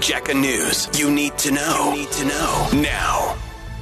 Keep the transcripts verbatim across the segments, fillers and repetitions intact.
Jaca News. You need to know. You need to know now.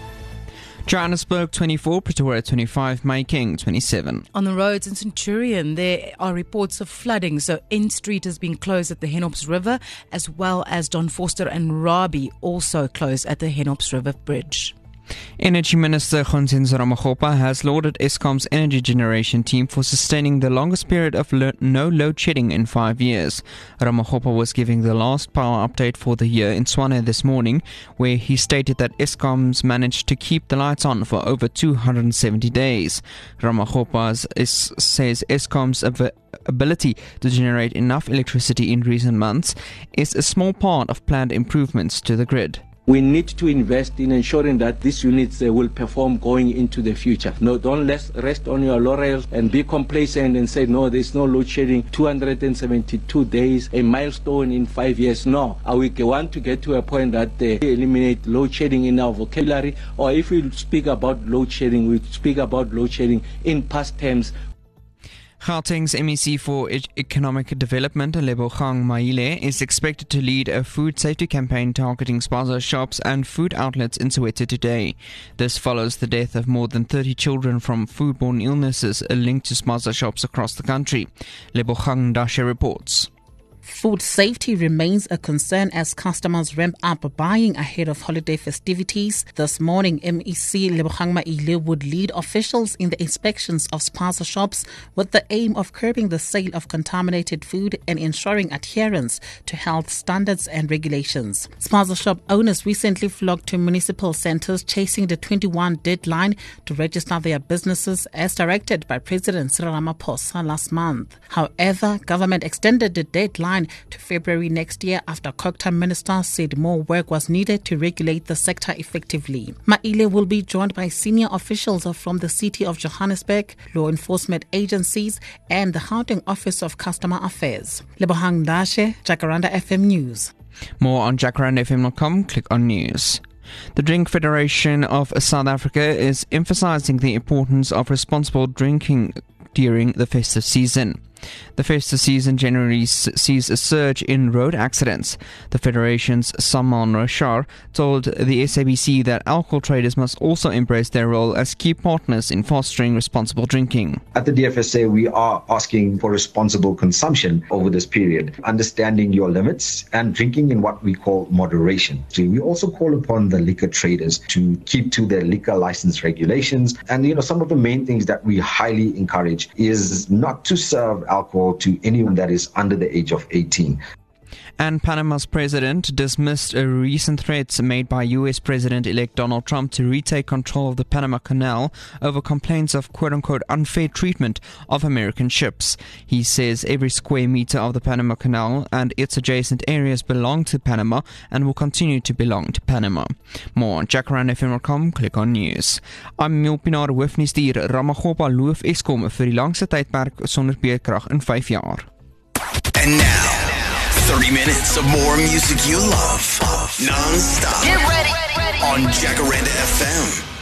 Johannesburg twenty-four, Pretoria twenty-five, Mayking twenty-seven. On the roads in Centurion, there are reports of flooding. So N Street has been closed at the Henops River, as well as Don Foster and Rabi also closed at the Henops River Bridge. Energy Minister Gonzinzo Ramokgopa has lauded Eskom's energy generation team for sustaining the longest period of lo- no load shedding in five years. Ramokgopa was giving the last power update for the year in Tshwane this morning, where he stated that Eskom's managed to keep the lights on for over two hundred seventy days. Ramokgopa is, says Eskom's av- ability to generate enough electricity in recent months is a small part of planned improvements to the grid. We need to invest in ensuring that these units uh, will perform going into the future. No, don't let, rest on your laurels and be complacent and say, no, there's no load shedding. two hundred seventy-two days, a milestone in five years. No, uh, we want to get to a point that uh, we eliminate load shedding in our vocabulary. Or if we speak about load shedding, we speak about load shedding in past tense. Gauteng's M E C for e- Economic Development, Lebogang Maile, is expected to lead a food safety campaign targeting spaza shops and food outlets in Soweto today. This follows the death of more than thirty children from foodborne illnesses linked to spaza shops across the country. Lebogang Dashe reports. Food safety remains a concern as customers ramp up buying ahead of holiday festivities. This morning, M E C Lebogang Maile would lead officials in the inspections of spaza shops with the aim of curbing the sale of contaminated food and ensuring adherence to health standards and regulations. Spaza shop owners recently flocked to municipal centres chasing the twenty-one deadline to register their businesses as directed by President Cyril Ramaphosa last month. However, government extended the deadline to February next year after Cogta Minister said more work was needed to regulate the sector effectively. Maile will be joined by senior officials from the City of Johannesburg, law enforcement agencies and the Gauteng Office of Customer Affairs. Lebogang Dashe, Jacaranda F M News. More on jacaranda f m dot com, click on news. The Drink Federation of South Africa is emphasizing the importance of responsible drinking during the festive season. The festive season generally sees a surge in road accidents. The Federation's Saman Rashar told the S A B C that alcohol traders must also embrace their role as key partners in fostering responsible drinking. At the D F S A, we are asking for responsible consumption over this period, understanding your limits and drinking in what we call moderation. So we also call upon the liquor traders to keep to their liquor license regulations. And, you know, some of the main things that we highly encourage is not to serve alcohol to anyone that is under the age of eighteen. And Panama's president dismissed a recent threats made by U S President-elect Donald Trump to retake control of the Panama Canal over complaints of quote-unquote unfair treatment of American ships. He says every square meter of the Panama Canal and its adjacent areas belong to Panama and will continue to belong to Panama. More on jacaranda f m dot com, click on news. I'm Emil Pinaar, hoofnuusdier. Ramokgopa loof Eskom vir die langste tydperk sonder beerkrag in vyf jaar. And now, thirty minutes of more music you love, non-stop, Get ready, on Jacaranda F M.